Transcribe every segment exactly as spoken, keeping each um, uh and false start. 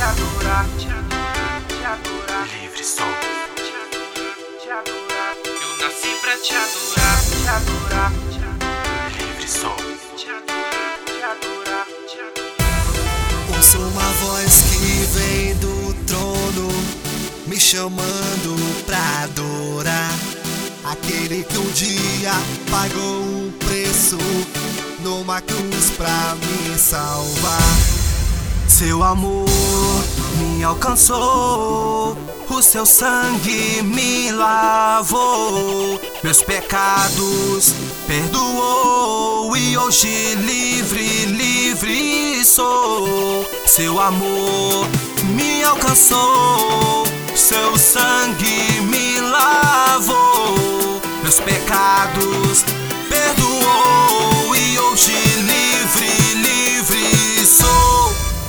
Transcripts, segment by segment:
adorar, te adorar, te adorar. Livre sou. Te adorar, te adorar. Eu nasci pra te adorar, te adorar, te adorar. Livre sou. Te adorar, te adorar, te adorar. Ouço uma voz que vem do trono, me chamando pra adorar aquele que um dia pagou um preço numa cruz pra me salvar. Seu amor me alcançou, o seu sangue me lavou, meus pecados perdoou e hoje livre, livre sou. Seu amor me alcançou, seu sangue me lavou, meus pecados perdoou e hoje livre, livre sou.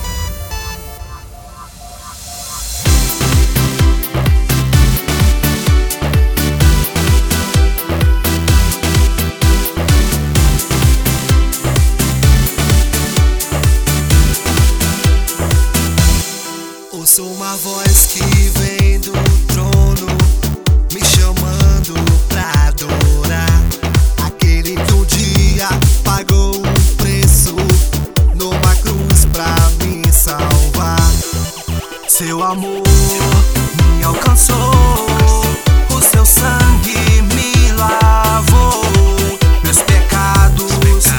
Ouço uma voz que vem do trono, me chamando pra adorar aquele que um dia pagou um preço numa cruz pra me salvar. Seu amor me alcançou, o seu sangue me lavou, meus pecados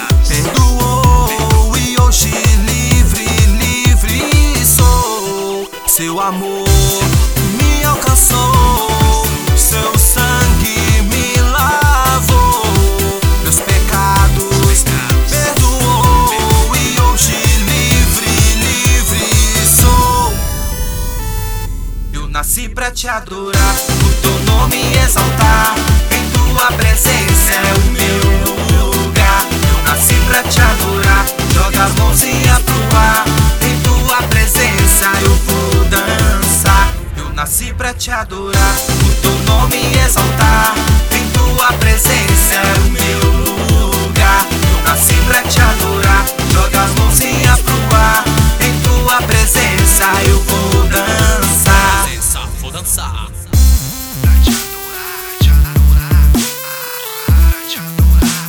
perdoou e hoje livre, livre sou. Seu amor me alcançou, seu sangue me lavou, meus pecados perdoou e hoje livre, livre sou. Eu nasci pra te adorar, o teu nome exaltar, em tua presença é o meu lugar. Eu nasci pra te adorar, joga as mãozinhas pro ar, em tua presença eu vou dançar. Eu nasci pra te adorar, o teu nome exaltar, em tua presença é o meu lugar. Eu nasci pra te adorar, joga as mãozinhas pro ar, em tua presença eu vou dançar. Presença, vou dançar. Pra te adorar, te adorar, te adorar.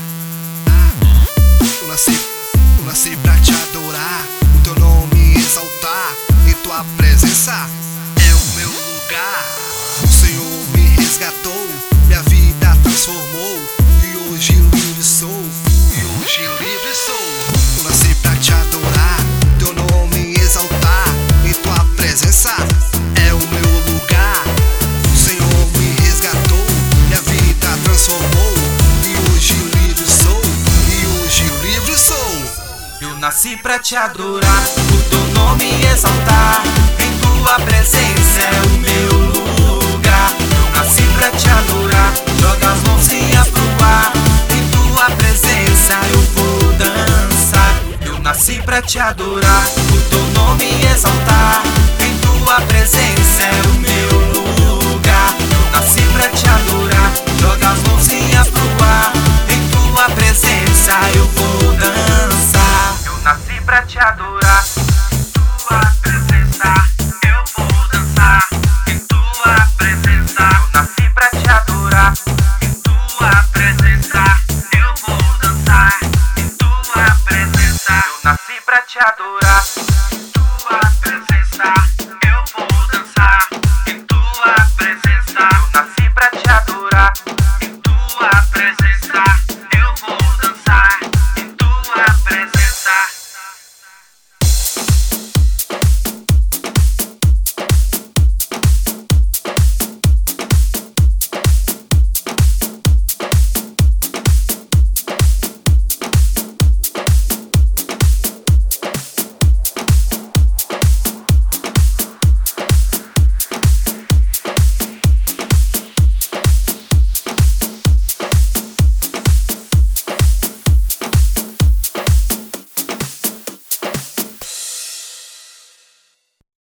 Eu nasci, eu nasci pra te adorar, o teu nome exaltar, em tua presença é o meu lugar. O Senhor me resgatou, minha vida transformou, e hoje livre sou, e hoje livre sou. Eu nasci pra te adorar, teu nome exaltar, em tua presença é o meu lugar. O Senhor me resgatou, minha vida transformou, e hoje livre sou, e hoje livre sou. Eu nasci pra te adorar, o teu nome exaltar, em tua presença é o meu lugar. Eu nasci pra te adorar, joga as mãozinhas pro ar, em tua presença eu vou dançar. Eu nasci pra te adorar, o teu nome exaltar, em tua presença é o meu lugar. Eu nasci pra te adorar, joga as mãozinhas pro ar, em tua presença eu vou dançar. Eu nasci pra te adorar, em tua presença eu vou dançar. Em tua presença eu nasci pra te adorar, em tua presença eu vou dançar. Em tua presença eu nasci pra te adorar, em tua presença